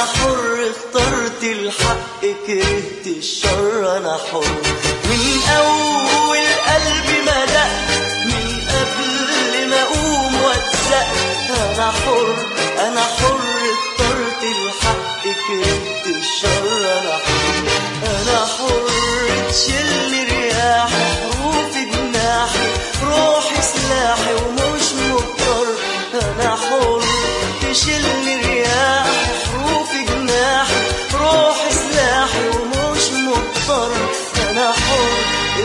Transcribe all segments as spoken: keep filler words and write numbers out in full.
حر اخترت الحق كرهت الشر أنا حر من أول قلبي ما دق من قبل ما أقوم وأتزق أنا حر أنا حر اخترت الحق كرهت الشر أنا حر أنا حر تشل رياحي حروف جناحي روحي سلاحي ومش مضطر أنا حر تشل رياحي حروف جناحي روحي سلاحي ومش مضطر أنا حر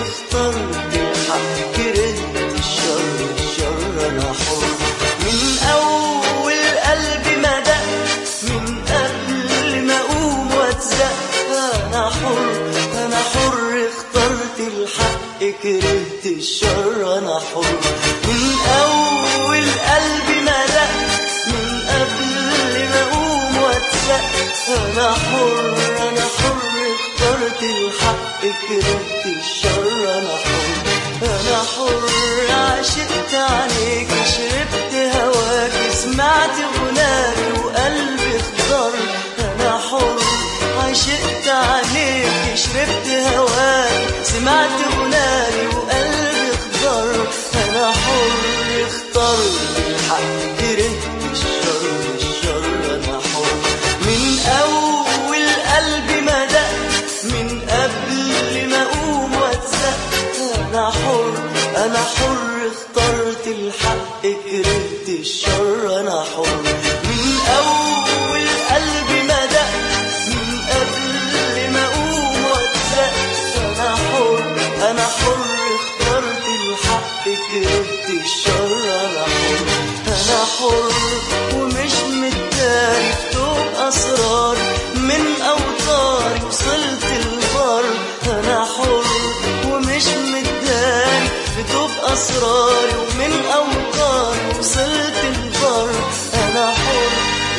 اخترت الحق كرهت الشر الشر أنا حر من أول قلبي ما دق من قبل ما أقوم وأتزق أنا حر أنا حر اخترت الحق كرهت الشر أنا حر من أول قلبي ما دق من قبل ما أقوم وأتزق أنا حر أنا حر اخترت الحق كرهت الشر أنا حر أنا حر عشقت عليك شربت هواك سمعت غناك وقلبي اخضر أنا حر عشقت عليك شربت هواك سمعت غناك وقلبي اخضر أنا حر اخترت الحق كرهت الشر الشر أنا حر من أول قلبي ما دق من قبل ما أقوم وأتزق أنا حر أنا حر اخترت الحق كرهت الشر أنا حر من أول قلبي ما دق من قبل ما أقوم وأتزق أنا حر أنا حر اخترت الحق كرهت الشر أنا حر أنا حر ومش متداري في طوق أسرار من أوطاري وصلت البر أنا حر ومش متداري في طوق أسراري ومن أوطاري وصلت البر أنا حر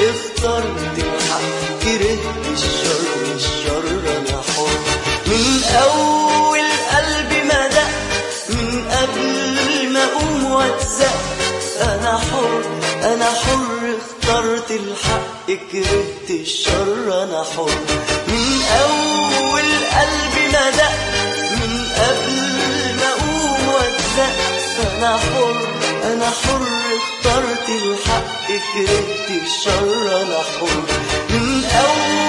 اخترت الحق كرهت الشر الشر أنا حر من أول قلبي ما دق من قبل ما أقوم وأتزق أنا حر أنا حر اخترت الحق كرهت الشر أنا حر من أول قلبي ما دق من قبل ما أقوم وأتزق أنا حر أنا حر اخترت الحق كرهت الشر أنا حر من أول